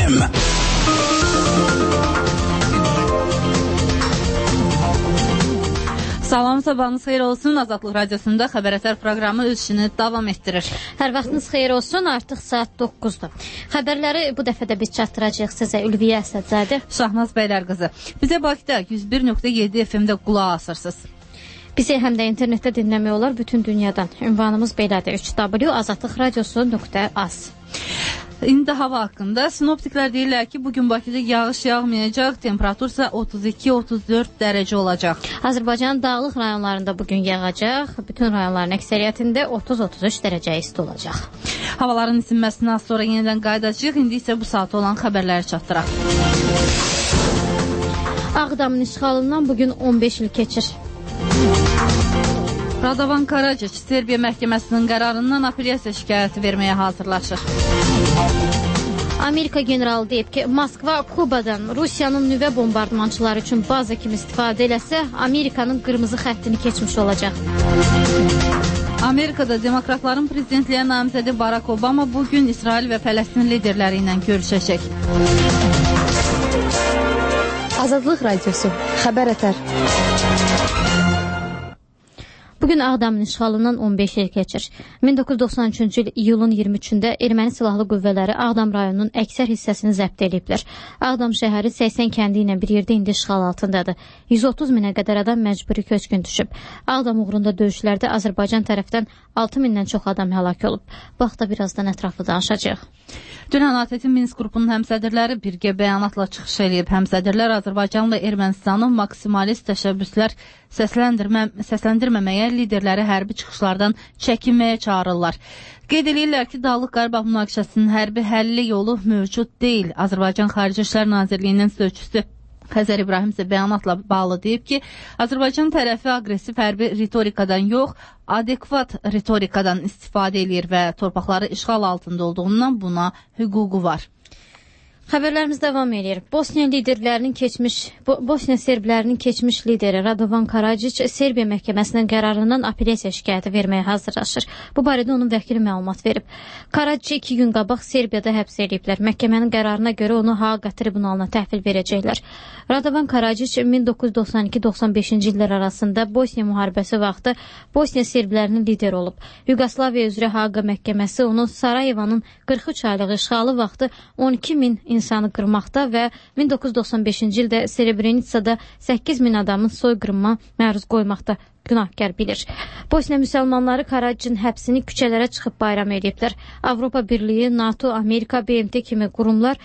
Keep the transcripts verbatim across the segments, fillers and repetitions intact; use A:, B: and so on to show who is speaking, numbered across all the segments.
A: M.
B: Salam, sabahınız xeyir olsun. Azadlıq Radiosunda Xəbər proqramı öz işini davam etdirir.
C: Hər vaxtınız xeyir olsun. Artıq saat doqquzdur. Xəbərləri bu dəfə də biz çatdıracağıq sizə. Ülviyə Əsədzadə,
B: Şahnaz Bəylərqızı. Bizə Bakıda yüz bir nöqtə yeddi F M-də qulaq asırsınız.
C: Bizi həm də internetdə dinləmək olar bütün dünyadan. Ünvanımız belədir: üç w azadlıq radiosu nöqtə az.
B: İndi hava haqqında sinoptiklər deyirlər ki, bugün Bakıda yağış yağmayacaq, temperatur isə otuz iki otuz dörd dərəcə olacaq.
C: Azərbaycanın dağlıq rayonlarında bugün yağacaq, bütün rayonların əksəriyyətində otuz otuz üç dərəcə isti olacaq.
B: Havaların isinməsindən sonra yenidən qayıdacağıq. İndi isə bu saat olan xəbərləri çatdıraq.
C: Ağdamın işğalından bugün on beş il keçir.
B: Radovan Karacic Serbiya məhkəməsinin qərarından apellyasiya şikayəti verməyə hazırlaşır.
C: Amerika generalı deyib ki, Moskva Kubadan Rusiyanın nüvə bombardmançıları üçün baza kimi istifadə eləsə, Amerikanın qırmızı xəttini keçmiş olacaq.
B: Amerikada demokratların prezidentliyə namizədi Barack Obama bugün İsrail və Fələstin liderləri ilə görüşəcək.
D: Azadlıq Radiosu Xəbər Ətər.
C: Bugün Ağdamın işğalından on beş il keçir. min doqquz yüz doxsan üçüncü il iyulun iyirmi üçündə erməni silahlı qüvvələri Ağdam rayonunun əksər hissəsini zəbt ediblər. Ağdam şəhəri səksən kəndi ilə bir yerdə indi işğal altındadır. yüz otuz minə qədər adam məcburi köçkün düşüb. Ağdam uğrunda döyüşlərdə Azərbaycan tərəfdən altı mindən çox adam həlak olub. Bu haqda birazdan ətraflı danışacağıq.
B: Dünən A T T Minsk qrupunun həmsədrləri birgə bəyanatla çıxış edib. Həmsədrlər Azərbaycan və Ermənistanın maksimalist təşəbbüslər səsləndirmə, səsləndirməməyə, liderləri hərbi çıxışlardan çəkinməyə çağırırlar. Qeyd edirlər ki, Dağlıq Qarabağ münaqişəsinin hərbi həlli yolu mövcud deyil. Azərbaycan Xarici İşlər Nazirliyinin sözçüsü Xəzər İbrahim isə bəyanatla bağlı deyib ki, Azərbaycan tərəfi aqressiv hərbi ritorikadan yox, adekvat ritorikadan istifadə edir və torpaqları işğal altında olduğundan buna hüququ var.
C: Xəbərlərimiz davam edir. Bosniya liderlərinin keçmiş, Bo Bosniya serblərinin keçmiş lideri Radovan Karacic Serbiya məhkəməsinin qərarından apellyasiya şikayəti verməyə hazırlaşır. Bu barədə onun vəkili məlumat verib. Karacic iki gün qabaq Serbiyada həbs ediblər. Məhkəmənin qərarına görə onu Haqa tribunalına təhvil verəcəklər. Radovan Karacic min doqquz yüz doxsan iki doxsan beşinci illər arasında Bosniya müharibəsi vaxtı Bosniya serblərinin lideri olub. Yugoslaviya üzrə Haqa məhkəməsi onu Sarayevanın qırx üç aylıq işğalı vaxtı on iki min insanı qırmaqda və min doqquz yüz doxsan beşinci ildə Srebrenitsada səkkiz min adamın soyqırıma məruz qoymaqda günahkar bilir. Bosniya müsəlmanları Karacicin həbsini küçələrə çıxıb bayram ediblər. Avropa Birliyi, NATO, Amerika, B M T kimi qurumlar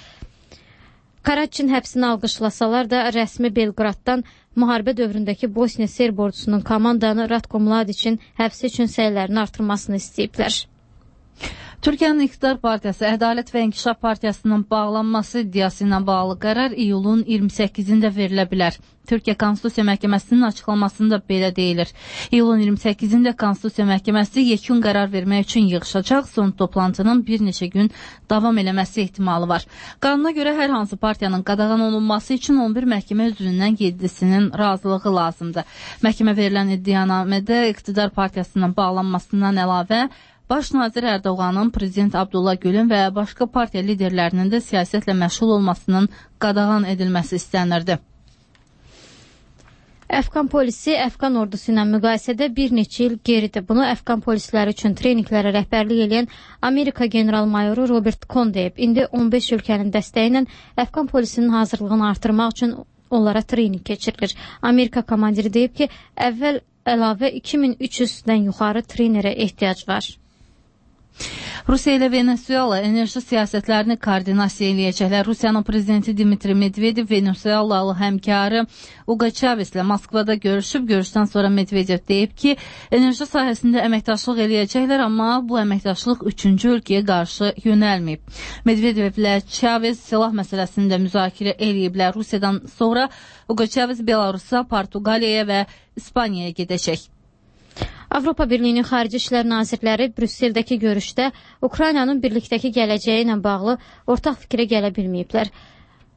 C: Karacicin həbsini alqışlasalar da rəsmi Belqraddan müharibə dövründəki Bosniya Serb ordusunun komandanı Ratko Mladiçin həbsi üçün səylərini artırmasını istəyiblər.
B: Türkiyənin İqtidar Partiyası Ədalət və İnkişaf Partiyasının bağlanması iddiası ilə bağlı qərar iyulun iyirmi səkkizində verilə bilər. Türkiyə Konstitusiya Məhkəməsinin açıqlamasında belə deyilir. İyulun iyirmi səkkizində Konstitusiya Məhkəməsi yekun qərar vermək üçün yığışacaq, son toplantının bir neçə gün davam eləməsi ehtimalı var. Qanuna görə hər hansı partiyanın qadağan olunması üçün on bir məhkəmə üzvündən yeddisinin razılığı lazımdır. Məhkəmə verilən iddianamədə İqtidar Partiyasının bağlanmasından əlavə Baş nazir Ərdoğanın, Prezident Abdullah Gülün və başqa partiya liderlərinin də siyasətlə məşğul olmasının qadağan edilməsi istənirdi.
C: Əfqan polisi Əfqan ordusu ilə müqayisədə bir neçə il geridir. Bunu Əfqan polisləri üçün treninqlərə rəhbərlik edən Amerika general-mayoru Robert Cohn deyib. İndi on beş ölkənin dəstəyi ilə Əfqan polisinin hazırlığını artırmaq üçün onlara treninq keçirilir. Amerika komandiri deyib ki, əvvəl əlavə iki min üç yüzdən yuxarı trenerə ehtiyac var.
B: Rusiya ilə Venezuela enerji siyasətlərini koordinasiya eləyəcəklər. Rusiyanın prezidenti Dmitri Medvedev Venezuelalı həmkarı Hugo Chavez ilə Moskvada görüşüb. Görüşdən sonra Medvedev deyib ki, enerji sahəsində əməkdaşlıq eləyəcəklər, amma bu əməkdaşlıq üçüncü ölkəyə qarşı yönəlməyib. Medvedev ilə Chavez silah məsələsində müzakirə eləyiblər. Rusiyadan sonra Hugo Chavez Belarusa, Portuqaliyaya və İspaniyaya gedəcək.
C: Avropa Birliyinin Xarici İşlər Nazirləri Brüsseldəki görüşdə Ukraynanın birlikdəki gələcəyi ilə bağlı ortaq fikrə gələ bilməyiblər.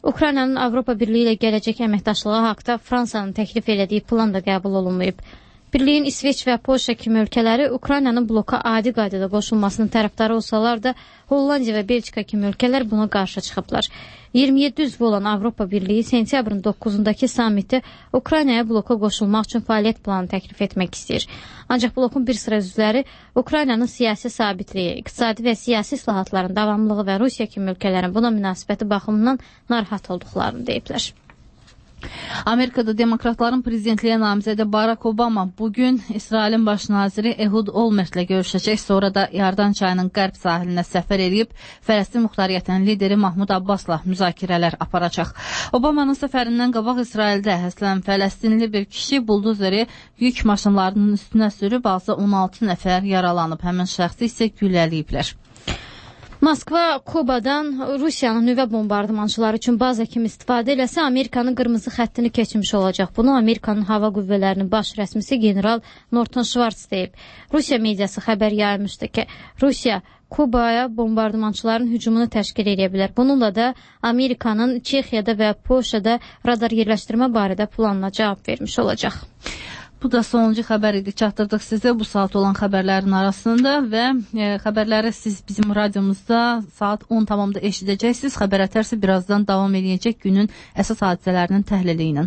C: Ukraynanın Avropa Birliyi ilə gələcək əməkdaşlığı haqda Fransanın təklif elədiyi plan da qəbul olunmayıb. Birliyin İsveç və Polşa kimi ölkələri Ukraynanın bloka adi qaydada qoşulmasının tərəfdarı olsalar da, Hollandiya və Belçika kimi ölkələr buna qarşı çıxıblar. iyirmi yeddi üzvü olan Avropa Birliyi sentyabrın doqquzundakı sammitdə Ukraynaya bloka qoşulmaq üçün fəaliyyət planı təklif etmək istəyir. Ancaq blokun bir sıra üzvləri Ukraynanın siyasi sabitliyi, iqtisadi və siyasi islahatların davamlılığı və Rusiya kimi ölkələrin buna münasibəti baxımından narahat olduqlarını deyiblər.
B: Amerikada demokratların prezidentliyə namizədi Barack Obama bugün İsrailin baş naziri Ehud Olmertlə görüşəcək, sonra da Yardan çayının qərb sahilinə səfər edib Fələstin Muxtariyyətinin lideri Mahmud Abbasla müzakirələr aparacaq. Obamanın səfərindən qabaq İsraildə həslən Fələstinli bir kişi buldozeri yük maşınlarının üstünə sürüb, azı on altı nəfər yaralanıb, həmin şəxsi isə güllələyiblər.
C: Moskva Kubadan Rusiyanın nüvə bombardımançıları üçün baza kimi istifadə eləsə, Amerikanın qırmızı xəttini keçmiş olacaq. Bunu Amerikanın hava qüvvələrinin baş rəsmisi general Norton Schwartz deyib. Rusiya mediası xəbər yaymışdı ki, Rusiya Kubaya bombardımançıların hücumunu təşkil edə bilər. Bununla da Amerikanın Çexiyada və Polşada radar yerləşdirmə barədə planına cavab vermiş olacaq.
B: Bu da sonuncu xəbər idi. Çatdırdıq sizə bu saat olan xəbərlərin arasında və e, xəbərləri siz bizim radiomuzda saat on tamamda eşidəcəksiniz. Xəbər ətərsə birazdan davam edəcək günün əsas hadisələrinin təhlili ilə.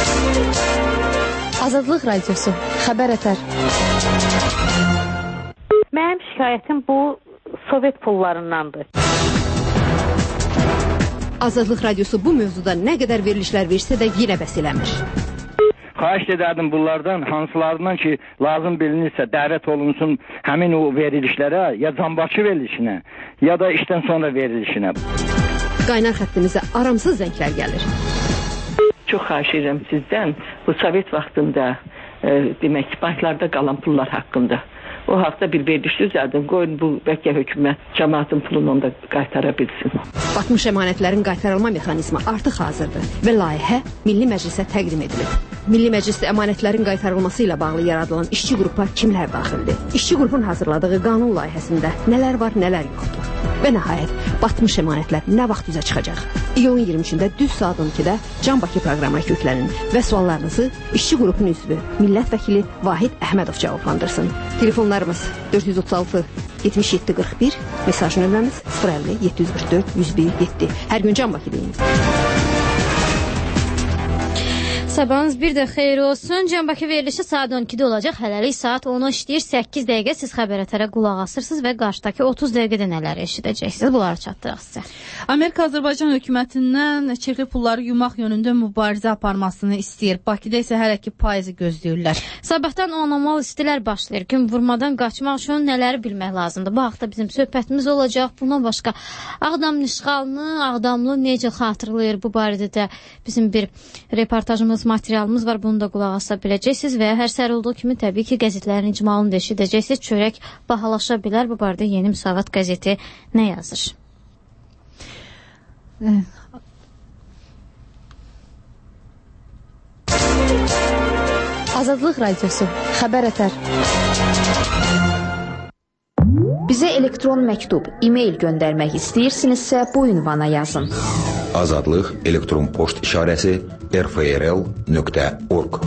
D: Azadlıq Radiosu, xəbər ətər.
A: Mənim şikayətim bu Sovet pullarındandır.
E: Azadlıq Radiosu bu mövzuda nə qədər verilişlər versə də yenə bəs eləmir.
F: Xahiş edərdim bunlardan, hansılarından ki, lazım bilinirsə dəvət olunsun həmin o verilişlərə, ya Canbaşı verilişinə, ya da işdən sonra verilişinə.
E: Qaynar xəttimizə aramsız zənglər gəlir.
G: Çox xahiş edirəm sizdən bu Sovet vaxtında e, demək banklarda qalan pullar haqqında. O haqda bir veriliş düzəldin, qoyun bu bəlkə hökumət cəmaatın pulunu onda qaytara bilsin.
E: Batmış əmanətlərin qaytarılma mexanizmi artıq hazırdır və layihə Milli Məclisə təqdim edilib. Milli Məclisdə əmanətlərin qaytarılması ilə bağlı yaradılan işçi qrupa kimlər daxildir? İşçi qrupun hazırladığı qanun layihəsində nələr var, nələr yoxdur? Və nəhayət, batmış əmanətlər nə vaxt üzə çıxacaq? İyulun iyirmi üçündə düz saat on ikidə Can Bakı proqramına köklənin və suallarınızı işçi qrupun üzvü, millət vəkili Vahid Əhmədov cavablandırsın. Telefonlarımız dörd yüz otuz altı yetmiş yeddi qırx bir, mesaj nömrəmiz sıfır əlli yeddi yüz qırx dörd yüz bir yeddi. Hər gün Can Bakı deyin.
C: Sabahınız bir də xeyir olsun. Can Bakı verilişi saat on ikidə olacaq. Hələlik saat onu işləyir. səkkiz dəqiqə siz xəbər ətərə qulaq asırsınız və qarşıdakı otuz dəqiqədə nələr eşidəcəksiniz. Bunları çatdıraq sizə.
B: Amerika Azərbaycan hökumətindən çirkli pulları yumaq yönündə mübarizə aparmasını istəyir. Bakıda isə hələ ki payızı gözləyirlər.
C: Sabahdan anormal istilər başlayır. Gün vurmadan qaçmaq üçün nələri bilmək lazımdır? Bu haqda bizim söhbətimiz olacaq. Bundan başqa Ağdam işğalını, Ağdamlı necə xatırlayır? Bu barədə də bizim bir reportajımız, materialımız var, bunu da qulaq asa biləcəksiniz və hər səhər olduğu kimi təbii ki qəzetlərin icmalını da eşidəcəksiniz. Çörək bahalaşa bilər. Bu barədə Yeni Müsavat qəzeti nə yazır?
D: Azadlıq Radiosu, xəbər ətər.
H: Bizə elektron məktub, e-mail göndərmək istəyirsinizsə bu ünvana yazın.
I: Azadlıq elektron poçt işarəsi r f r l nöqtə org.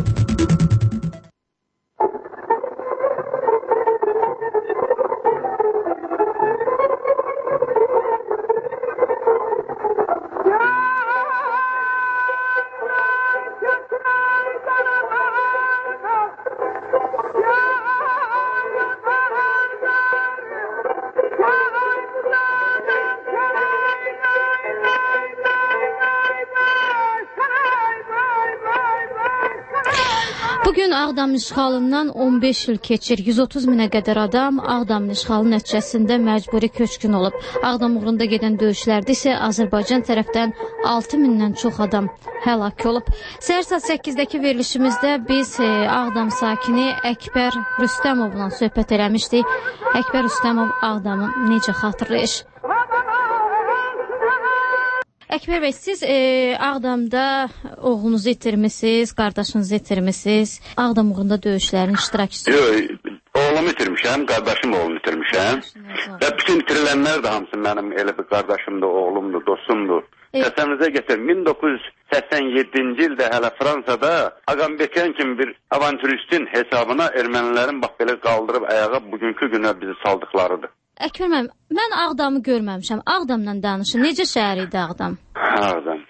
C: Bugün Ağdam işğalından on beş il keçir. yüz otuz minə qədər adam Ağdam işğalı nəticəsində məcburi köçkün olub. Ağdam uğrunda gedən döyüşlərdə isə Azərbaycan tərəfdən altı mindən çox adam həlak olub. Səhər saat səkkizdə verilişimizdə biz e, Ağdam sakini Əkbər Rüstəmovla söhbət eləmişdik. Əkbər Rüstəmov Ağdamı necə xatırlayır? Əkbər bəy, siz e, Ağdamda oğlunuzu itirmisiniz, qardaşınızı itirmisiniz. Ağdam uğrunda döyüşlərin iştirakçısı.
J: Yox, oğlumu itirmişəm, qardaşım oğlumu itirmişəm. Və bütün itirilənlər də hamısı mənim elə bir qardaşımdır, oğlumdur, dostumdur. E Təsəvvürünüzə gətir, min doqquz yüz səksən yeddinci ildə hələ Fransada Agambekyan kimi bir avanturistin hesabına ermənilərin bax belə qaldırıb ayağa bugünkü günə bizi saldıqlarıdır.
C: Əkbər müəllim, mən Ağdamı görməmişəm. Ağdamla danışın. Necə şəhər idi Ağdam?
J: Ağdam.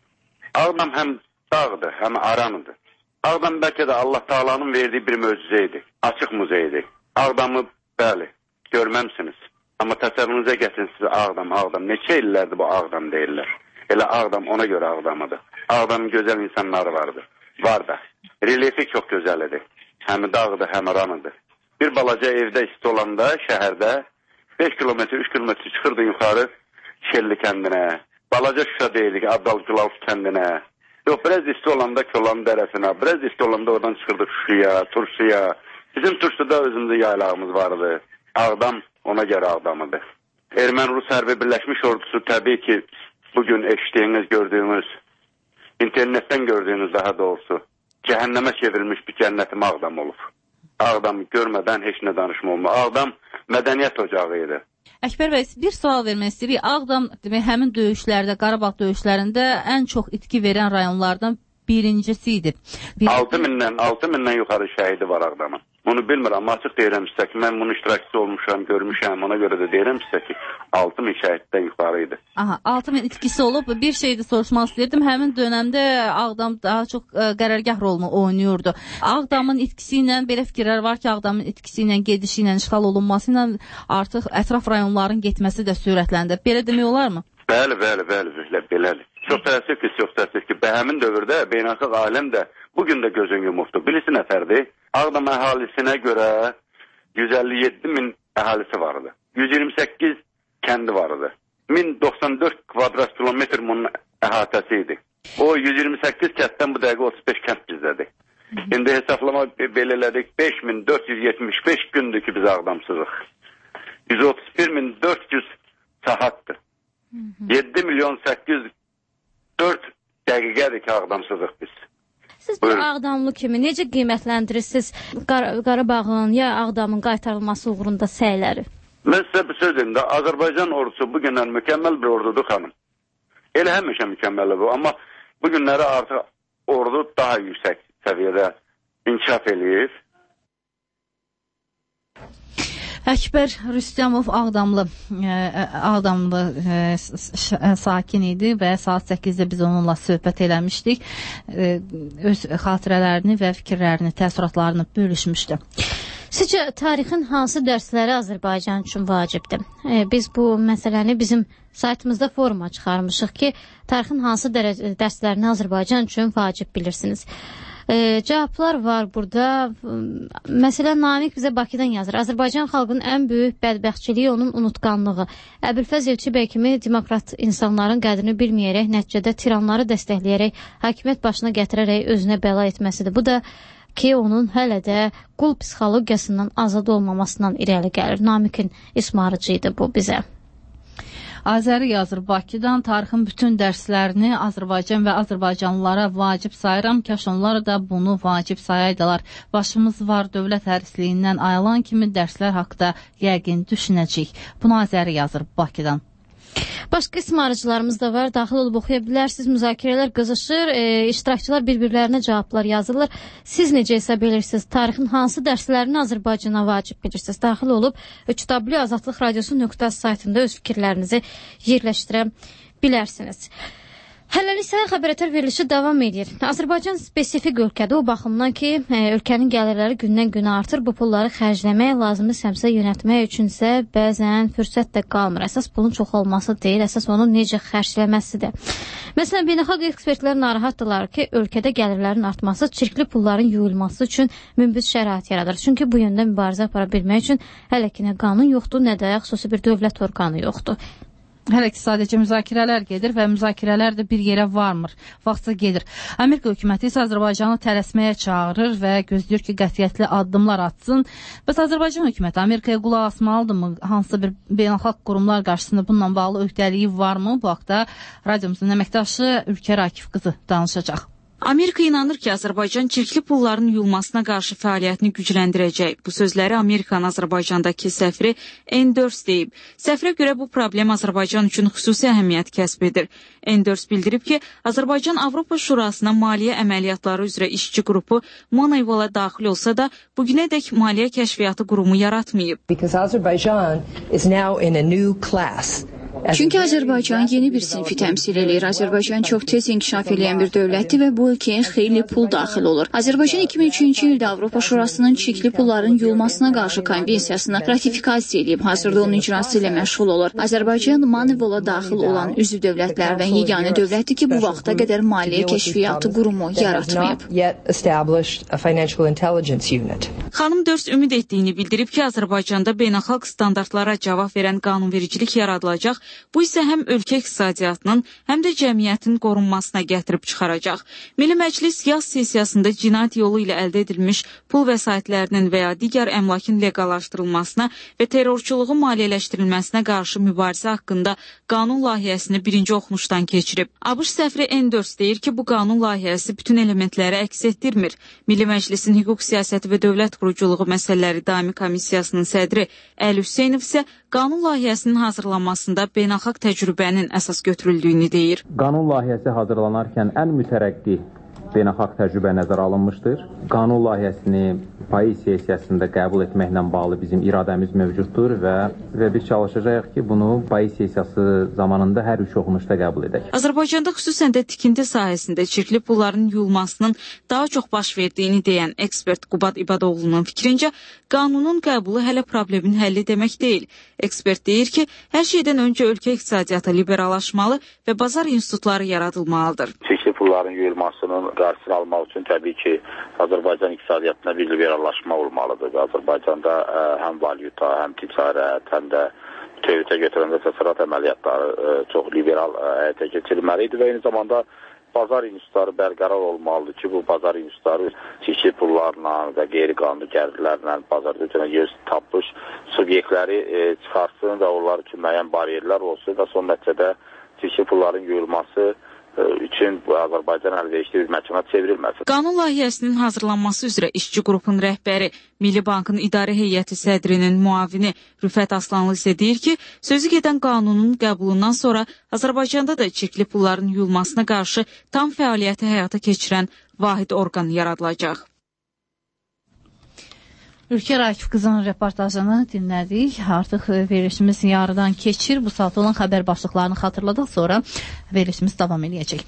J: Ağdam həm dağdır, həm aranıdır. Ağdam bəlkə də Allah Taala'nın verdiyi bir möcüzə idi. Açıq muzeydir. Ağdamı bəli, görməmsiniz. Amma təsəvvürünüzə gətirin sizə Ağdam, Ağdam. Neçə illərdir bu Ağdam deyirlər. Elə Ağdam ona görə Ağdamıdır. Ağdamın gözəl insanları vardır. Var da. Relyefi çox gözəlidir. Həm dağdır, həm aranıdır. Bir balaca evdə isti olanda şəhərdə beş kilometr, üç kilometr çıxırdı yuxarı Şelli kəndinə. Balaca Şuşa deyilik, Abdalqılavuz kəndinə. Yox, biraz isti olanda Kolan dərəsinə, biraz isti olanda oradan çıxırdıq Şuşaya, Tursuya. Bizim Tursuda özümüzdə yaylağımız vardı. Ağdam ona görə Ağdamıdır. Erməni-Rus hərbi birləşmiş ordusu təbii ki, bugün eşitdiyiniz, gördüyünüz, internetdən gördüyünüz daha doğrusu, cəhənnəmə çevrilmiş bir cənnətim Ağdam olub. Ağdam görmədən heç nə danışma olma. Ağdam mədəniyyət ocağı idi.
B: Əkbər bəy, bir sual vermək istəyirik. Ağdam demək, həmin döyüşlərdə, Qarabağ döyüşlərində ən çox itki verən rayonlardan birincisi idi. Bir... altı mindən, altı mindən yuxarı şəhidi var Ağdamın. Bunu bilmirəm, açıq deyirəm sizə ki, mən bunun iştirakçısı olmuşam, görmüşəm, ona görə də deyirəm sizə ki, altı min şəhiddən yuxarı idi. Aha, altı min itkisi olub. Bir şey də soruşmaq istəyirdim. Həmin dönəmdə Ağdam daha çox ə, qərargah rolunu oynuyordu. Ağdamın itkisi ilə belə fikirlər var ki, Ağdamın itkisi ilə, gedişi ilə, işğal olunması ilə artıq ətraf rayonların getməsi də sürətləndi. Belə demək olarmı? Bəli, bəli, bəli, bəli, belədir. Çox təəssüf ki, çox təəssüf ki, həmin dövrdə beynəlxalq aləm də bugün də gözün yumubdur. Birisi nətərdir? Ağdam əhalisinə görə yüz əlli yeddi min əhalisi vardı. yüz iyirmi səkkiz kəndi vardı. min doxsan dörd kvadrat kilometr bunun əhatəsi idi. O yüz iyirmi səkkiz kənddən bu dəqiqə otuz beş kənd bizdədir. İndi hesablama belə elədik, beş min dörd yüz yetmiş beş gündür ki biz Ağdamsızıq. yüz otuz bir min dörd yüz saatdır. yeddi milyon səkkiz yüz dörd dəqiqədir ki Ağdamsızıq biz. Siz bir Ağdamlı kimi necə qiymətləndirirsiniz Qar Qarabağın ya Ağdamın qaytarılması uğrunda səyləri? Mən sizə bir söz deyim də, Azərbaycan ordusu bu günlər mükəmməl bir ordudur xanım. Elə həmişə mükəmməl bu, amma bu günləri artıq ordu daha yüksək səviyyədə inkişaf eləyir. Əkbər Rüstəmov Ağdamlı Ağdamlı sakin idi və saat səkkizdə biz onunla söhbət eləmişdik. Öz xatirələrini və fikirlərini, təəssüratlarını bölüşmüşdü. Sizcə tarixin hansı dərsləri Azərbaycan üçün vacibdir? Biz bu məsələni bizim saytımızda foruma çıxarmışıq ki, tarixin hansı dərslərini Azərbaycan üçün vacib bilirsiniz? E, cavablar var burada. Məsələn, Namiq bizə Bakıdan yazır. Azərbaycan xalqının ən böyük bədbəxtçiliyi onun unutqanlığı. Əbülfəz Elçibəy kimi demokrat insanların qədrini bilməyərək, nəticədə tiranları dəstəkləyərək, hakimiyyət başına gətirərək özünə bəla etməsidir. Bu da ki, onun hələ də qul psixologiyasından azad olmamasından irəli gəlir. Namiqin ismarıcı idi bu bizə. Azəri yazır Bakıdan, tarixin bütün dərslərini Azərbaycan və Azərbaycanlılara vacib sayıram. Kaş onlar da bunu vacib sayaydılar. Başımız var dövlət hərisliyindən ayılan kimi dərslər haqda yəqin düşünəcəyik. Bunu Azəri yazır Bakıdan. Başqa ismarıcılarımız da var. Daxil olub oxuya bilərsiniz. Müzakirələr qızışır. E, iştirakçılar bir-birlərinə cavablar yazırlar. Siz necə hesab edirsiniz? Tarixin hansı dərslərini Azərbaycana vacib bilirsiniz? Daxil olub üç w azadlıq radiosu nöqtə saytında öz fikirlərinizi yerləşdirə bilərsiniz. Hələlik isə xəbərətər verilişi davam edir. Azərbaycan spesifik ölkədir o baxımdan ki, ölkənin gəlirləri gündən-günə artır. Bu pulları xərcləmək, lazımlı səmsə yönətmək üçünsə bəzən fürsət də qalmır. Əsas pulun çoxalması deyil, əsas onun necə xərcləməsidir. Məsələn, beynəlxalq ekspertlər narahatdırlar ki, ölkədə gəlirlərin artması çirkli pulların yuyulması üçün münbit şərait yaradır. Çünki bu yöndə mübarizə apara bilmək üçün hələ ki nə qanun yoxdur, nə də xüsusi bir dövlət orqanı yoxdur. Hələ ki sadəcə müzakirələr gedir və müzakirələr də bir yerə varmır. Vaxtsa gedir. Amerika hökuməti isə Azərbaycanı tələsməyə çağırır və gözləyir ki, qətiyyətli addımlar atsın. Bəs Azərbaycan hökuməti Amerikaya qulaq asmalıdırmı? Hansısa bir beynəlxalq qurumlar qarşısında bununla bağlı öhdəliyi varmı? Bu haqda radiomuzun əməkdaşı Ülkər Akif qızı danışacaq.
K: Amerika inanır ki, Azərbaycan çirkli pulların yuyulmasına qarşı fəaliyyətini gücləndirəcək. Bu sözləri Amerikanın Azərbaycandakı səfiri Enders deyib. Səfirə görə bu problem Azərbaycan üçün xüsusi əhəmiyyət kəsb edir. Enders bildirib ki, Azərbaycan Avropa Şurasına maliyyə əməliyyatları üzrə işçi qrupu Moneyvala daxil olsa da, bugünədək maliyyə kəşfiyyatı qurumu yaratmayıb.
L: Çünki Azərbaycan yeni bir sinfi təmsil edir. Azərbaycan çox tez inkişaf edən bir dövlətdir və bu ölkəyə xeyli pul daxil olur. Azərbaycan iki min üçüncü ildə Avropa Şurasının çirkli pulların yuyulmasına qarşı konvensiyasını ratifikasiya edib, hazırda onun icrası ilə məşğul olur. Azərbaycan Moneyvala daxil olan üzv dövlətlərdən yeganə dövlətdir ki, bu vaxta qədər maliyyə kəşfiyyatı qurumu yaratmayıb.
K: Xanım Dörs ümid etdiyini bildirib ki, Azərbaycanda beynəlxalq standartlara cavab verən qanunvericilik yaradılacaq. Bu isə həm ölkə iqtisadiyyatının, həm də cəmiyyətin qorunmasına gətirib çıxaracaq. Milli Məclis yaz sessiyasında cinayət yolu ilə əldə edilmiş pul vəsaitlərinin və ya digər əmlakın leqallaşdırılmasına və terrorçuluğun maliyyələşdirilməsinə qarşı mübarizə haqqında qanun layihəsini birinci oxunuşdan keçirib. ABŞ səfiri Enders deyir ki, bu qanun layihəsi bütün elementləri əks etdirmir. Milli Məclisin hüquq siyasəti və dövlət quruculuğu məsələləri daimi komissiyasının sədri Əli Hüseynov isə qanun layihəsinin hazırlanmasında beynəlxalq təcrübənin əsas götürüldüyünü deyir.
M: Qanun layihəsi hazırlanarkən ən mütərəqqi beynəlxalq təcrübə nəzərə alınmışdır. Qanun layihəsini payız sessiyasında qəbul etməklə bağlı bizim iradəmiz mövcuddur və, və biz çalışacağıq ki, bunu payız sessiyası zamanında hər üç oxunuşda qəbul edək.
K: Azərbaycanda xüsusən də tikinti sahəsində çirkli pulların yuyulmasının daha çox baş verdiyini deyən ekspert Qubad İbadoğlu'nun fikrincə, qanunun qəbulu hələ problemin həlli demək deyil. Ekspert deyir ki, hər şeydən öncə ölkə iqtisadiyyatı liberallaşmalı və bazar institutları yaradılmalıdır.
N: Çirkli pulların yuyulmasının qarşısını almaq üçün təbii ki, Azərbaycan iqtisadiyyatına bir liberallaşma olmalıdır. Azərbaycanda ə, həm valyuta, həm ticarət, həm də tövhüdə götürəndə təsərrüat əməliyyatları ə, çox liberal ə, həyata keçirilməlidir və eyni zamanda bazar institutları bərqərar olmalıdır ki, bu bazar institutları çirkli pullarla və qeyri-qanuni gəlirlərlə bazarda ötənə yer tapmış subyektləri e, çıxarsın və onlar üçün müəyyən bariyerlər olsun və son nəticədə çirkli pulların yuyulması üçün Azərbaycan əlverişli bir məkana çevrilməsin.
K: Qanun layihəsinin hazırlanması üzrə işçi qrupun rəhbəri, Milli Bankın idarə heyəti sədrinin müavini Rüfət Aslanlı isə deyir ki, sözü gedən qanunun qəbulundan sonra Azərbaycanda da çirkli pulların yuyulmasına qarşı tam fəaliyyəti həyata keçirən vahid orqan yaradılacaq.
B: Ülkə Raif qızının reportajını dinlədik. Artıq verilişimiz yarıdan keçir. Bu saat olan xəbər başlıqlarını xatırladıq, sonra verilişimiz davam edəcək.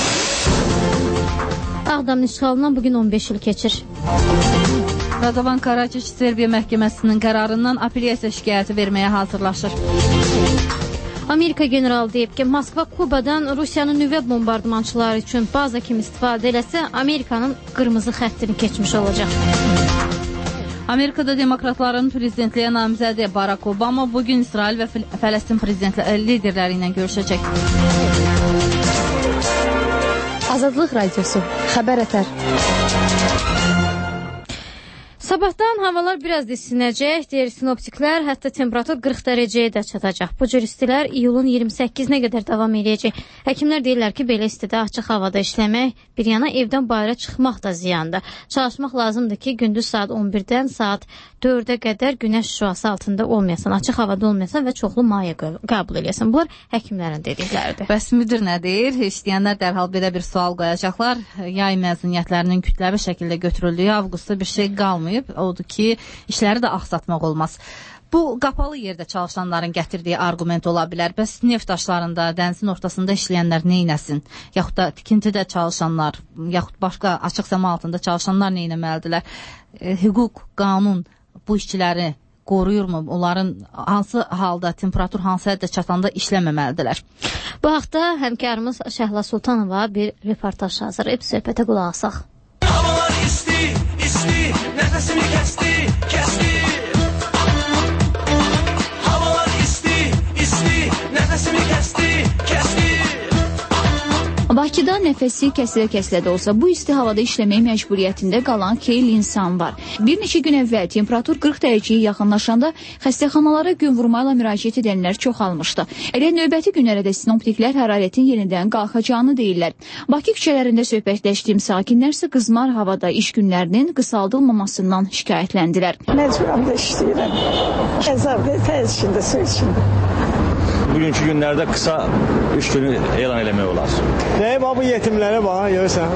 C: Ağdamın işğalından bugün on beş il keçir.
B: Radovan Karacic Serbiya məhkəməsinin qərarından apellyasiya şikayəti verməyə hazırlaşır.
C: Amerika general deyib ki, Moskva Kubadan Rusiyanın nüvə bombardımançıları üçün baza kimi istifadə eləsə, Amerikanın qırmızı xəttini keçmiş olacaq.
B: Amerikada demokratların prezidentliyə namizədi Barack Obama bugün İsrail və Fələstin liderləri ilə görüşəcək.
D: Azadlıq Radiosu, Xəbər Ətər.
C: Sabahdan havalar biraz isinəcək, deyir sinoptiklər, hətta temperatur qırx dərəcəyə də çatacaq. Bu cür istilər iyulun iyirmi səkkizinə qədər davam edəcək. Həkimlər deyirlər ki, belə istidə açıq havada işləmək, bir yana evdən bayıra çıxmaq da ziyandır. Çalışmaq lazımdır ki, gündüz saat on birdən saat dördə qədər günəş şüası altında olmayasan, açıq havada olmayasan və çoxlu maye qəbul edəsən. Bunlar həkimlərin dedikləridir.
B: Bəs müdir nə deyir? İstəyənlər dərhal belə bir sual qoyacaqlar. Yay məzuniyyətlərinin kütləvi şəkildə götürüldüyü avqustda bir şey qalmayıb. Odur ki, işləri də axsatmaq olmaz. Bu, qapalı yerdə çalışanların gətirdiyi argument ola bilər. Bəs neft daşlarında, dənizin ortasında işləyənlər neynəsin? Yaxud da tikintidə çalışanlar, yaxud başqa açıq səma altında çalışanlar neynəməlidirlər? E, hüquq, qanun bu işçiləri qoruyurmu? Onların hansı halda, temperatur hansı həddə çatanda işləməməlidirlər?
C: Bu haqda həmkarımız Şəhla Sultanova bir reportaj hazırlayıb, söhbətə qulaq asaq.
O: Havalar isti, isti, nəfəsimi kəsti, kəsti. Havalar isti, isti, nəfəsimi kəsti, kəsti.
L: Bakıda nəfəsi kəsilə-kəsilə də olsa bu isti havada işləmək məcburiyyətində qalan xeyli insan var. Bir neçə gün əvvəl temperatur qırx dərəcəyə yaxınlaşanda xəstəxanalara gün vurmayla müraciət edənlər çoxalmışdı. Elə növbəti günlərə də sinoptiklər hərarətin yenidən qalxacağını deyirlər. Bakı küçələrində söhbətləşdiyim sakinlər isə qızmar havada iş günlərinin qısaldılmamasından şikayətləndilər.
P: Məcburam da işləyirəm. Əzablı təz içində, su içində.
Q: Bugünkü günlərdə qısa üç günü elan eləmək olar.
R: Nəyib, bu yetimlərə bax, görürsən.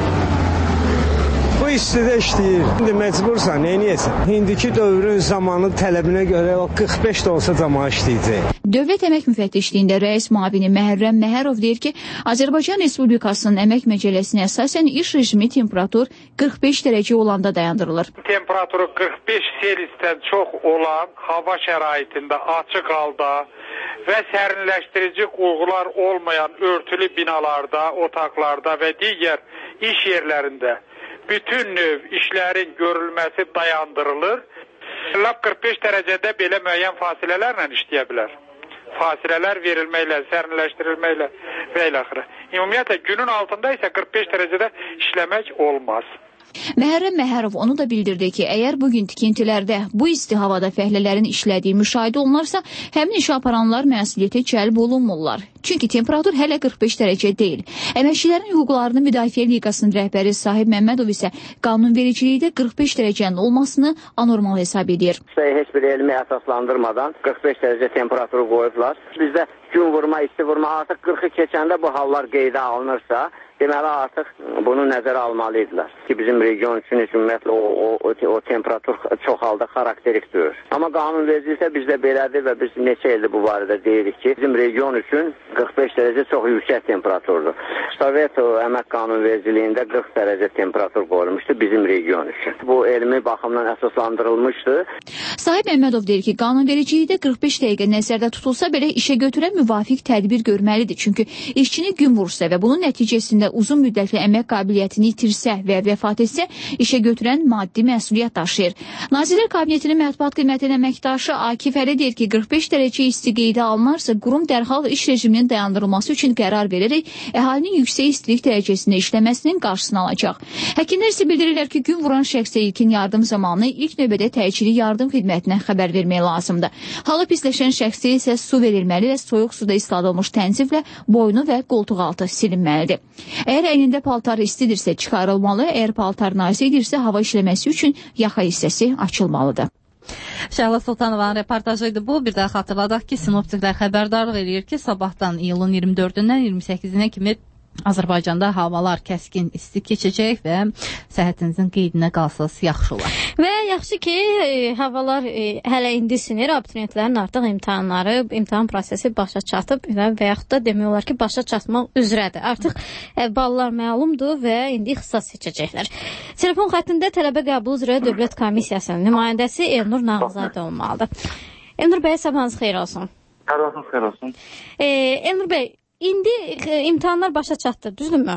R: Bu istidə işləyir. İndi məcbursan, neyniyəsən? İndiki dövrün zamanı tələbinə görə qırx beş də olsa camaat işləyəcək.
L: Dövlət Əmək Müfəttişliyində rəis müavini Məhərrəm Məhərov deyir ki, Azərbaycan Respublikasının əmək məcəlləsinə əsasən iş rejimi temperatur qırx beş dərəcə olanda dayandırılır.
S: Temperaturu qırx beş Selsiusdən çox olan hava şəraitində açıq halda və sərinləşdirici qurğular olmayan örtülü binalarda, otaqlarda və digər iş yerlərində bütün növ işlərin görülməsi dayandırılır. Lap qırx beş dərəcədə belə müəyyən fasilələrlə işləyə bilər. Fasilələr verilməklə, sərinləşdirilməklə və ilə axırı. Ümumiyyətlə günün altında isə qırx beş dərəcədə işləmək olmaz.
L: Məhərrəm Məhərov onu da bildirdi ki, əgər bugün tikintilərdə bu isti havada fəhlələrin işlədiyi müşahidə olunarsa, həmin işə aparanlar məsuliyyətə cəlb olunmurlar. Çünki temperatur hələ qırx beş dərəcə deyil. Əməkçilərin hüquqlarını Müdafiə Liqasının rəhbəri Sahib Məmmədov isə qanunvericilikdə qırx beş dərəcənin olmasını anormal hesab edir.
T: Heç bir elmi əsaslandırmadan qırx beş dərəcə temperaturu qoyublar. Bizdə gün vurma, isti vurma artıq qırxı keçəndə bu hallar qeydə alınırsa, deməli artıq bunu nəzərə almalıydırlar ki, bizim region üçün ümumiyyətlə o, o, o, o temperatur çox halda xarakterikdir. Amma qanunvericilikdə bizdə belədir və biz neçə ildir bu barədə deyirik ki, bizim region üçün qırx beş dərəcə çox yüksək temperaturdur. Sovet əmək qanunvericiliyində qırx dərəcə temperatur qoyulmuşdu bizim region üçün. Bu elmi baxımdan əsaslandırılmışdı.
L: Sahib Məmmədov deyir ki, qanunvericilikdə qırx beş dəqiqə nəzərdə tutulsa belə işə götürən müvafiq tədbir görməlidir. Çünki işçini gün vursa və bunun nəticəsində uzun müddətli əmək qabiliyyətini itirsə və vəfat etsə, işə götürən maddi məsuliyyət daşıyır. Nazirlər Kabinetinin mətbuat xidmətinin əməkdaşı Akif Əli deyir ki, qırx beş dərəcə isti qeydə alınarsa, qurum dərhal iş rejiminin dayandırılması üçün qərar verərək əhalinin yüksək istilik dərəcəsində işləməsinin qarşısını alacaq. Həkimlər isə bildirirlər ki, gün vuran şəxsə ilkin yardım zamanı ilk növbədə təcili yardım xidmətindən xəbər vermək lazımdır. Halı pisləşən şəxsə isə su verilməli və soyuq suda isladılmış tənziflə boynu və qoltuq altı silinməlidir. Əgər əynində paltar istidirsə çıxarılmalı, əgər paltar nazidirsə hava işləməsi üçün yaxa hissəsi açılmalıdır.
B: Şəhla Sultanovanın reportajı idi bu. Bir daha xatırladaq ki, sinoptiklər xəbərdarlıq eləyir ki, sabahdan iyulun iyirmi dördündən iyirmi səkkizinə kimi Azərbaycanda havalar kəskin isti keçəcək və səhhətinizin qeydinə qalsınız, yaxşı olar.
C: Və yaxşı ki, e, havalar e, hələ indi sinir, abituriyentlərin artıq imtahanları, imtahan prosesi başa çatıb və, və yaxud da demək olar ki, başa çatmaq üzrədir. Artıq e, ballar məlumdur və indi ixtisas seçəcəklər. Telefon xəttində tələbə qəbul üzrə Dövlət Komissiyasının nümayəndəsi Elnur Nağızadə olmalıdır. Elnur bəy, sabahınız xeyir olsun.
U: Sabahınız xeyir olsun.
C: E, Elnur bəy, İndi e, imtahanlar başa çatdı, düzdürmü?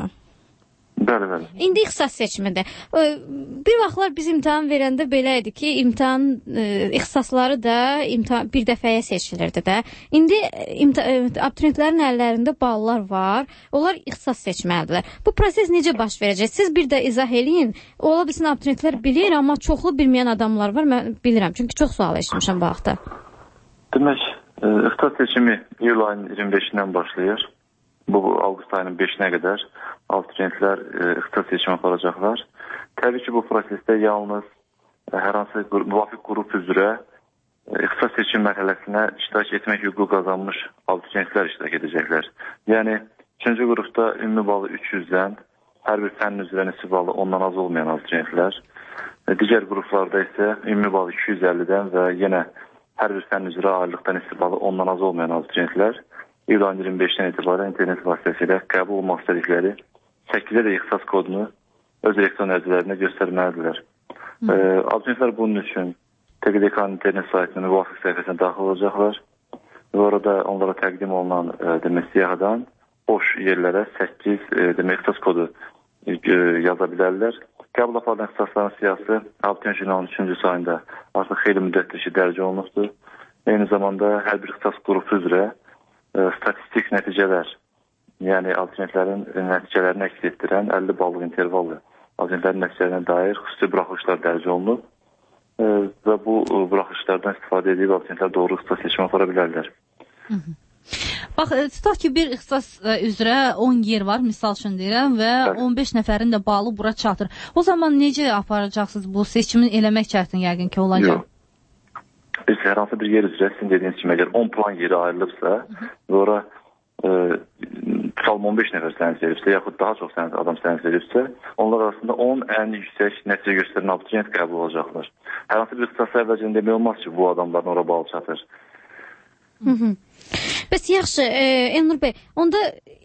U: Bəli, bəli.
C: İndi ixtisas seçimidir. E, bir vaxtlar biz imtahan verəndə belə idi ki, imtahan e, ixtisasları da imtahan, bir dəfəyə seçilirdi də. İndi imta, e, abituriyentlərin əllərində ballar var, onlar ixtisas seçməlidirlər. Bu proses necə baş verəcək? Siz bir də izah eləyin. Ola bilsin abituriyentlər bilir, amma çoxlu bilməyən adamlar var, mən bilirəm. Çünki çox sual eşitmişəm bu vaxtda.
U: Demək, e, ixtisas seçimi iyul ayının iyirmi beşindən başlayır. Bu avqust ayının beşinə qədər abituriyentlər e, ixtisas seçimi aparacaqlar. Təbii ki, bu prosesdə yalnız e, hər hansı müvafiq qrup üzrə e, ixtisas seçim mərhələsinə iştirak etmək hüququ qazanmış abituriyentlər iştirak edəcəklər. Yəni, ikinci qrupda ümumi balı üç yüzdən, hər bir fənn üzrə nisbi balı ondan az olmayan abituriyentlər. E, digər qruplarda isə ümumi balı iki yüz əllidən və yenə hər bir fənn üzrə ayrılıqdan nisbi balı ondan az olmayan abituriyentlər iyul ayının iyirmi beşindən etibarən internet vasitəsilə qəbul olmaq istədikləri səkkizə də ixtisas kodunu öz elektron ərizələrində göstərməlidirlər. E, abituriyentlər bunun üçün T Q D K-nın internet saytının müvafiq səhifəsinə daxil olacaqlar və orada onlara təqdim olunan e, demək, siyahıdan boş yerlərə səkkiz e, demək, ixtisas kodu e, yaza bilərlər. Qəbul aparılan ixtisasların siyahısı abituriyen jurnalının üçüncü sayında artıq xeyli müddətli ki, dərc olunubdur. Eyni zamanda hər bir ixtisas qrupu üzrə statistik nəticələr yəni abituriyentlərin nəticələrini əks etdirən əlli ballıq intervallı abituriyentlərin nəticələrinə dair xüsusi buraxılışlar dərc olunub e, və bu buraxılışlardan istifadə edib abituriyentlər doğru ixtisas seçimi apara bilərlər.
B: Hı -hı. Bax, tutaq ki, bir ixtisas üzrə on yer var, misal üçün deyirəm, və evet. on beş nəfərin də balı bura çatır. O zaman necə aparacaqsınız bu seçimin eləmək çətin yəqin ki, olacaq?
U: Yox. Biz hər hansı bir yer üzrə sizin dediyiniz kimi, əgər on plan yeri ayrılıbsa və ora e, tutalım on beş nəfər sənəd veribsə, yaxud daha çox sənəd, adam sənəd veribsə, onlar arasında on ən yüksək nəticə göstərən abituriyent qəbul olacaqlar. Hər hansı bir ixtisasa əvvəlcədən demək olmaz ki, bu adamların ora balı çatır.
C: Hı -hı. Bəs yaxşı, e, Elnur bəy, onda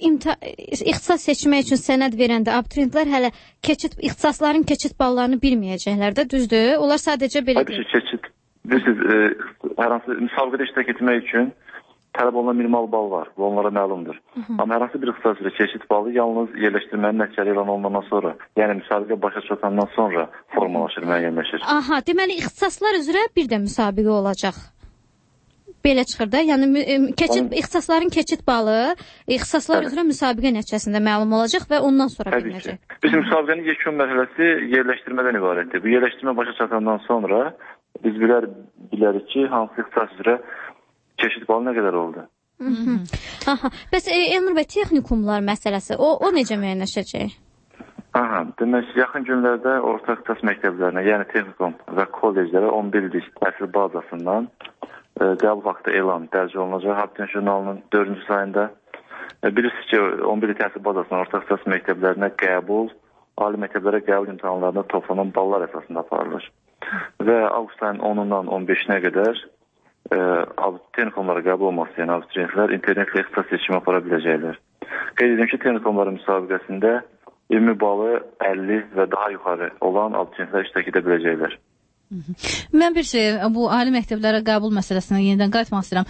C: ixtisas seçmək üçün sənəd verəndə abituriyentlər hələ keçid, ixtisasların keçid ballarını bilməyəcəklər də, düzdür? Onlar sadəcə belə...
U: Hələ ki, keçid, bilirsiniz, e, hər hansı müsabiqədə iştirak etmək üçün tələb olunan minimal bal var, bu onlara məlumdur. Hı -hı. Amma hər hansı bir ixtisas üzrə keçid balı yalnız yerləşdirmənin nəticələri elan olunandan sonra, yəni müsabiqə başa çatandan sonra formalaşır, müəyyənləşir.
C: Aha, deməli ixtisaslar üzrə bir də müsabiqə olacaq. Belə çıxır da, yəni keçid, ixtisasların keçid balı ixtisaslar üzrə müsabiqə nəticəsində məlum olacaq və ondan sonra bilinəcək.
U: Bizim müsabiqənin yekun mərhələsi yerləşdirmədən ibarətdir. Bu yerləşdirmə başa çatandan sonra biz bilər, bilərik ki, hansı ixtisas üzrə keçid balı nə qədər oldu.
C: Hı -hı. Aha. Bəs e, Elnur bəy, texnikumlar məsələsi, o, o necə müəyyənləşəcək?
U: Aha, demək, yaxın günlərdə orta ixtisas məktəblərinə, yəni texnikum və kolleclərə on bir illik təhsil bazasından qəbul faktı elan dərc olunacaq Habitin jurnalının dördüncü sayında. Bilirsiniz ki, on bir il təhsil bazasından orta ixtisas məktəblərinə qəbul, ali məktəblərə qəbul imtahanlarında toplanan ballar əsasında aparılır. Və avqust ayının onundan on beşinə qədər e, texnikumlara qəbul olması, yəni abituriyentlər internetlə ixtisas seçimi apara biləcəklər. Qeyd edim ki, texnikumların müsabiqəsində ümumi balı əlli və daha yuxarı olan abituriyentlər iştirak edə biləcəklər.
B: Mən bir şey, bu ali məktəblərə qəbul məsələsinə yenidən qayıtmaq istəyirəm.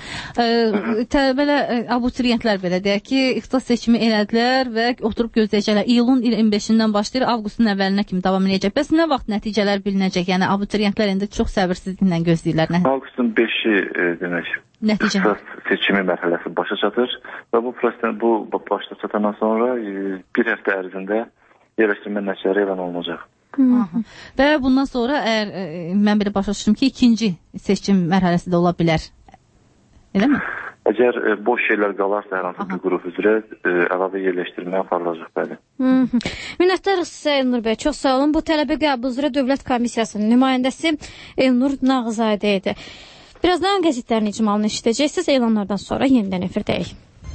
B: E, belə abituriyentlər belə deyək ki, ixtisas seçimi elədilər və oturub gözləyəcəklər. İyulun iyirmi beşindən başlayır, avqustun əvvəlinə kimi davam edəcək. Bəs nə vaxt nəticələr bilinəcək? Yəni abituriyentlər indi çox səbirsizliklə gözləyirlər. Nə?
U: Avqustun beşi e, demək,
B: nəticə
U: ixtisas seçimi mərhələsi başa çatır və bu prosesdən bu başa çatandan sonra e, bir həftə ərzində yerləşdirmə nəticələri elan olunacaq.
B: Aha. Və bundan sonra əgər e, mən belə başa düşdüm ki, ikinci seçim mərhələsi də ola bilər. Elə mi?
U: Əgər e, boş yerlər qalarsa hər hansı bir qrup üzrə e, əlavə yerləşdirmə aparılacaq, bəli.
C: Minnətdarıq sizə Elnur bəy, çox sağ olun. Bu tələbə qəbul üzrə Dövlət Komissiyasının nümayəndəsi Elnur Nağızadə idi. Birazdan qəzetlərin icmalını eşidəcəksiniz, elanlardan sonra yenidən efirdəyik.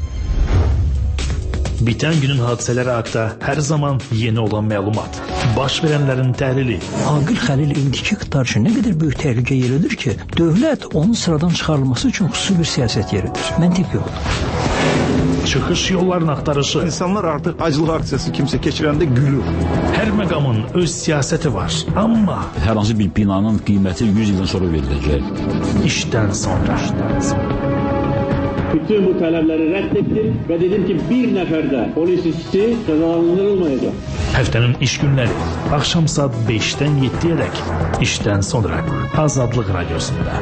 A: Bitən günün hadisələri haqda hər zaman yeni olan məlumat, baş verənlərin təhlili.
V: Aqil Xəlil indiki iqtidar üçün nə qədər böyük təhlükə yeridir ki, dövlət onun sıradan çıxarılması üçün xüsusi bir siyasət yeridir. Məntiq yoldur.
A: Çıxış yollarını axtarışı.
W: İnsanlar artıq acılıq aksiyası kimsə keçirəndə gülür.
A: Hər məqamın öz siyasəti var, amma
X: hər hansı bir binanın qiyməti yüz ildən sonra veriləcək.
A: İşdən sonra. İşdən sonra.
Y: Bütün bu tələbləri rədd etdim və dedim ki, bir nəfər də polis işçisi cəzalandırılmayacaq.
A: Həftənin iş günləri axşam saat beşdən yeddiyədək işdən sonra Azadlıq Radiosunda.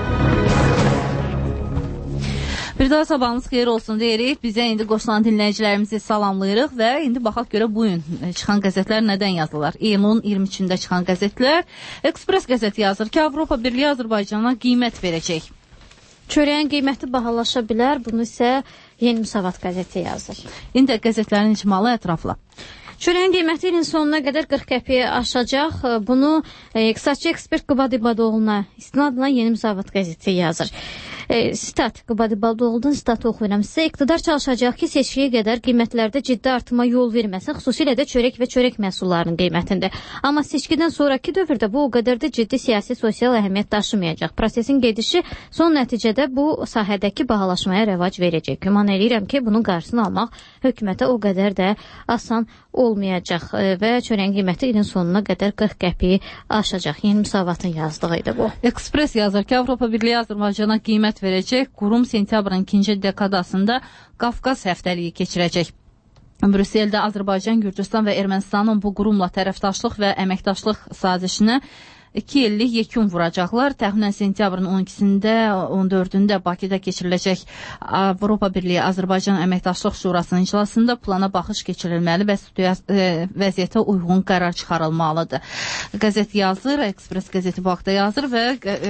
B: Bir daha sabahınız xeyir olsun deyirik. Bizə indi qoşulan dinləyicilərimizi salamlayırıq və indi baxaq görə bugün çıxan qəzetlər nədən yazılır. İyulun iyirmi üçündə çıxan qəzetlər. Ekspres qəzeti yazır ki, Avropa Birliyi Azərbaycana qiymət verəcək.
C: Çörəyin qiyməti bahalaşa bilər, bunu isə Yeni Müsavat qəzeti yazır.
B: İndi qəzetlərin icmalı ətrafla.
C: Çörəyin qiyməti ilin sonuna qədər qırx qəpiyə aşacaq. Bunu iqtisadçı ekspert Qubad İbadoğlu'na istinadla Yeni Müsavat qəzeti yazır. E, Stat, Qubad İbadoğlu'dan statı oxuyuram sizə. İqtidar çalışacaq ki, seçkiyə qədər qiymətlərdə ciddi artıma yol verməsin, xüsusilə də çörək və çörək məhsullarının qiymətində. Amma seçkidən sonraki dövrdə bu o qədər də ciddi siyasi, sosial əhəmiyyət daşımayacaq. Prosesin gedişi son nəticədə bu sahədəki bahalaşmaya rəvac verəcək. Güman edirəm ki, bunun qarşısını almaq hökumətə o qədər də asan olmayacaq və çörəyin qiyməti ilin sonuna qədər qırx qəpiyi aşacaq. Yeni Müsavatın yazdığıydı bu.
B: Ekspres yazır ki, Avropa Birliyi Azərbaycana qiymət verəcək. Qurum sentyabrın ikinci dekadasında Qafqaz həftəliyi keçirəcək. Brüsseldə Azərbaycan, Gürcüstan və Ermənistanın bu qurumla tərəfdaşlıq və əməkdaşlıq sazişinə iki illik yekun vuracaqlar. Təxminən sentyabrın on ikisində, on dördündə Bakıda keçiriləcək Avropa Birliyi Azərbaycan Əməkdaşlıq Şurasının iclasında plana baxış keçirilməli və vəziyyətə uyğun qərar çıxarılmalıdır. Qəzet yazır, Ekspres qəzeti bu haqda yazır və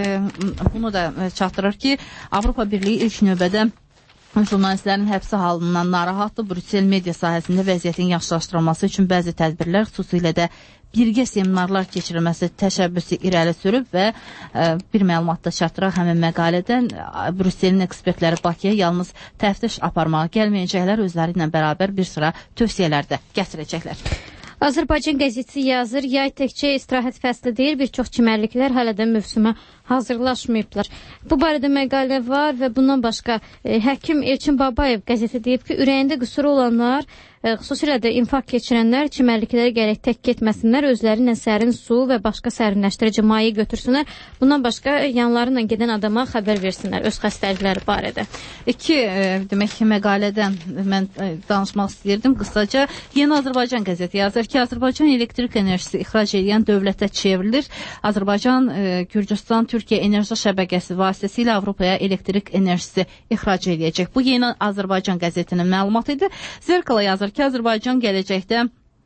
B: bunu da çatdırır ki, Avropa Birliyi ilk növbədə jurnalistlərin həbsi halından narahatdır. Brüssel media sahəsində vəziyyətin yaxşılaşdırılması üçün bəzi tədbirlər, xüsusilə də birgə seminarlar keçirilməsi təşəbbüsü irəli sürüb və ə, bir məlumat da çatdıraq həmin məqalədən. Brüsselin ekspertləri Bakıya yalnız təftiş aparmağa gəlməyəcəklər, özləri ilə bərabər bir sıra tövsiyələr də gətirəcəklər.
C: Azərbaycan qəzetçisi yazır, yay təkcə istirahət fəsli deyil, bir çox çimərliklər hələ də mövsümə hazırlaşmayıblar. Bu barədə məqalə var və bundan başqa e, həkim Elçin Babayev qəzeti deyib ki, ürəyində qüsuru olanlar, e, xüsusilə də infarkt keçirənlər çimərliklərə gərək tək getməsinlər, özlərinlə sərin su və başqa sərinləşdirici maye götürsünlər. Bundan başqa yanlarına gedən adama xəbər versinlər öz xəstəlikləri barədə.
B: İki, e, demək ki, məqalədən mən e, danışmaq istəyirdim qısaca. Yeni Azərbaycan qəzeti yazır ki, Azərbaycan elektrik enerjisi ixrac edən dövlətə çevrilir. Azərbaycan, e, Gürcüstan, Türkiyə enerji şəbəkəsi vasitəsilə Avropaya elektrik enerjisi ixrac edəcək. Bu Yeni Azərbaycan qəzetinin məlumatı idi. Zerkala yazır ki, Azərbaycan gələcəkdə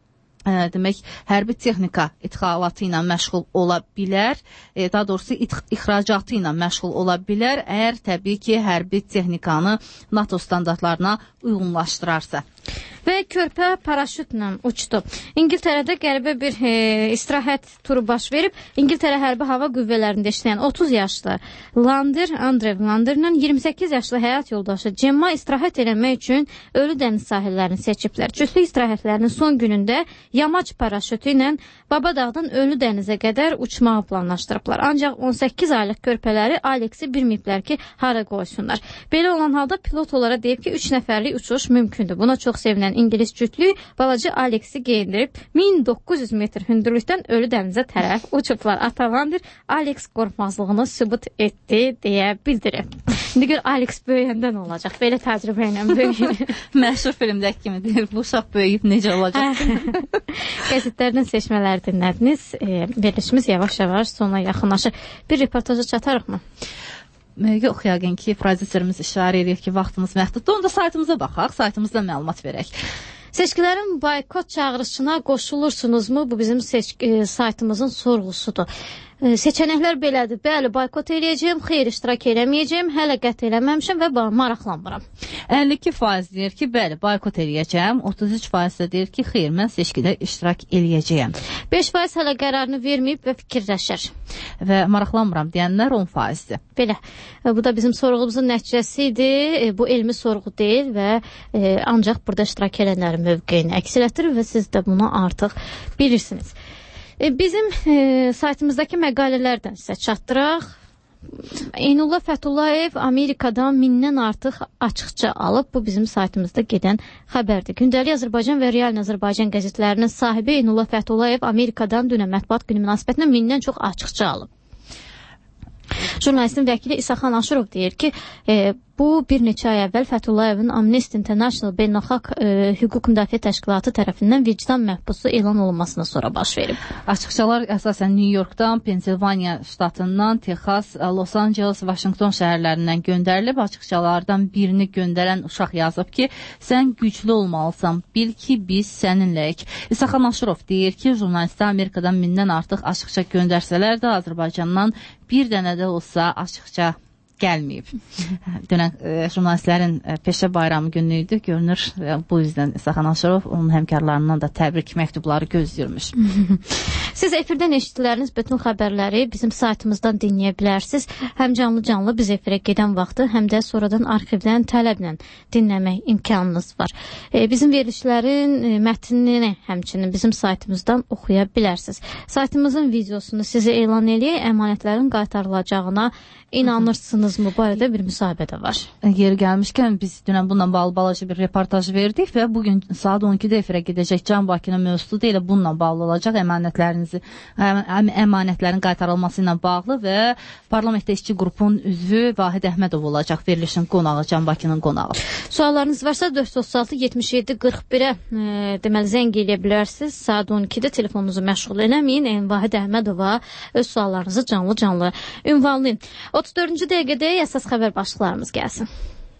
B: ə, demək, hərbi texnika ixalatı ilə məşğul ola bilər, e, daha doğrusu ixracatı ilə məşğul ola bilər, əgər təbii ki, hərbi texnikanı NATO standartlarına uyğunlaşdırarsa.
C: Və körpə paraşütlə uçdu. İngiltərədə qəribə bir e, istirahət turu baş verib. İngiltərə hərbi hava qüvvələrində işləyən otuz yaşlı Lander, Andrew Lander'la iyirmi səkkiz yaşlı həyat yoldaşı Cemma istirahət eləmək üçün Ölü dəniz sahillərini seçiblər. Cütlük istirahətlərinin son günündə yamaç paraşütü ilə Babadağdan Ölü dənizə qədər uçmağı planlaşdırıblar. Ancaq on səkkiz aylıq körpələri Alexi bilməyiblər ki, hara qoysunlar. Belə olan halda pilot onlara deyib ki, üç nəfərlik uçuş mümkündür. Buna çox sevinən İngilis cütlük balaca Alexi geyindirib min doqquz yüz metr hündürlükdən Ölü dənizə tərəf uçublar. Ata Landir Alex qorxmazlığını sübut etdi deyə bildirib. İndi gör Alex böyüyəndə nə olacaq? Belə təcrübə ilə böyüyür.
B: Məşhur filmdəki kimi deyir, bu uşaq böyüyüb necə olacaq?
C: Qəzetlərdən seçmələr dinlədiniz. E, verilişimiz yavaş-yavaş sona yaxınlaşır. Bir reportaja çatarıq mı?
B: Yox, yəqin ki, prodüserimiz işarə edir ki, vaxtımız məhduddur. Onda saytımıza baxaq, saytımızda məlumat verək.
C: Seçkilərin boykot çağırışına qoşulursunuzmu? Bu bizim seç e, saytımızın sorğusudur. E, seçənəklər belədir. Bəli, boykot eləyəcəm, xeyr, iştirak eləməyəcəm, hələ qət eləməmişəm və maraqlanmıram.
B: əlli iki faiz deyir ki, bəli, boykot eləyəcəm. otuz üç faiz də deyir ki, xeyr, mən seçkidə iştirak eləyəcəyəm.
C: beş faiz hələ qərarını verməyib və fikirləşir.
B: Və maraqlanmıram deyənlər on faizdir.
C: Belə. Bu da bizim sorğumuzun nəticəsi idi. Bu elmi sorğu deyil və e, ancaq burada iştirak edənlərin mövqeyini əks etdirir və siz də bunu artıq bilirsiniz. E, bizim e, saytımızdakı məqalələrdən sizə çatdıraq. Eynullah Fəthullayev Amerikadan mindən artıq açıqça alıb. Bu bizim saytımızda gedən xəbərdir. Gündəlik Azərbaycan və Real Azərbaycan qəzetlərinin sahibi Eynullah Fəthullayev Amerikadan dünə mətbuat günü münasibətinə mindən çox açıqça alıb. Jurnalistin vəkili İsaxan Aşurov deyir ki, e, bu bir neçə ay əvvəl Fətullayevin Amnesty International Beynəlxalq e, Hüquq Müdafiə Təşkilatı tərəfindən vicdan məhbusu elan olunmasına sonra baş verib.
B: Açıqçalar əsasən New Yorkdan, Pensilvaniya ştatından, Texas, Los Angeles, Washington şəhərlərindən göndərilib. Açıqçalardan birini göndərən uşaq yazıb ki, sən güclü olmalısan, bil ki, biz səninləyik. İsaxan Aşurov deyir ki, jurnalistə Amerikadan mindən artıq açıqça göndərsələr də Azərbaycandan bir dənə də olsa açıqca gəlməyib. Dünən e, jurnalistlərin e, peşə bayramı günü idi. Görünür, e, bu yüzden İsaxan Aşurov onun həmkarlarından da təbrik məktubları gözləyirmiş.
C: Siz efirdən eşitdikləriniz bütün xəbərləri bizim saytımızdan dinləyə bilərsiniz. Həm canlı-canlı biz efirə gedən vaxtı, həm də sonradan arxivdən tələblə dinləmək imkanınız var. E, bizim verilişlərin e, mətnini həmçinin bizim saytımızdan oxuya bilərsiniz. Saytımızın videosunu sizə elan eləyək, əmanətlərin qaytarılacağına inanırsınızmı? Bu arada bir müsahibədə var.
B: Yeri gəlmişkən biz dünən bununla bağlı balaca bir reportaj verdik və bugün saat on ikidə efirə gedəcək Can Bakının mövzusu da elə bununla bağlı olacaq. Əmanətlərinizi əmanətlərinizi əmanətlərin qaytarılması ilə bağlı və parlamentdə işçi qrupun üzvü Vahid Əhmədov olacaq verilişin qonağı, Can Bakının qonağı.
C: Suallarınız varsa dörd yüz otuz altı yetmiş yeddi qırx birə e, deməli zəng eləyə bilərsiniz. Saat on ikidə telefonunuzu məşğul eləməyin. Vahid Əhmədova öz suallarınızı canlı-canlı ünvanlayın. otuz dördüncü dəqiqədə əsas xəbər başlıqlarımız gəlsin.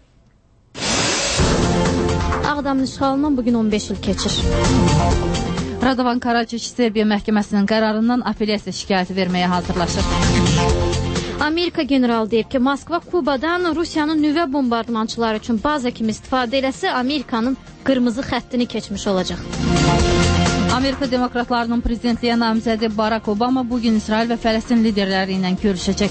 C: Ağdamın işğalından bugün on beş il keçir.
B: Radovan Karadzic Serbiya məhkəməsinin qərarından apellyasiya şikayəti verməyə hazırlaşır.
C: Amerika generalı deyib ki, Moskva Kubadan Rusiyanın nüvə bombardımançıları üçün baza kimi istifadə eləsə, Amerikanın qırmızı xəttini keçmiş olacaq.
B: Amerika demokratlarının prezidentliyə namizədi Barack Obama bugün İsrail və Fələstin liderləri ilə görüşəcək.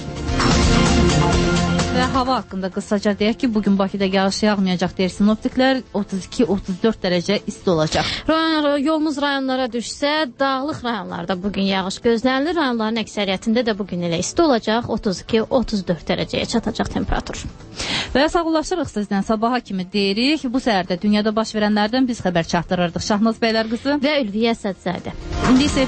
B: Və hava haqqında qısaca deyək ki, bugün Bakıda yağış yağmayacaq deyir sinoptiklər, otuz iki otuz dörd dərəcə isti olacaq.
C: Rayon, yolumuz rayonlara düşsə, dağlıq rayonlarda bugün yağış gözlənilir. Rayonların əksəriyyətində də bugün elə isti olacaq, otuz iki otuz dörd dərəcəyə çatacaq temperatur.
B: Və sağollaşırıq sizdən sabaha kimi deyirik. Bu səhərdə dünyada baş verənlərdən biz xəbər çatdırırdıq. Şahnaz Bəylər qızı
C: və Ülviyə Sədzadə.
B: İndi isə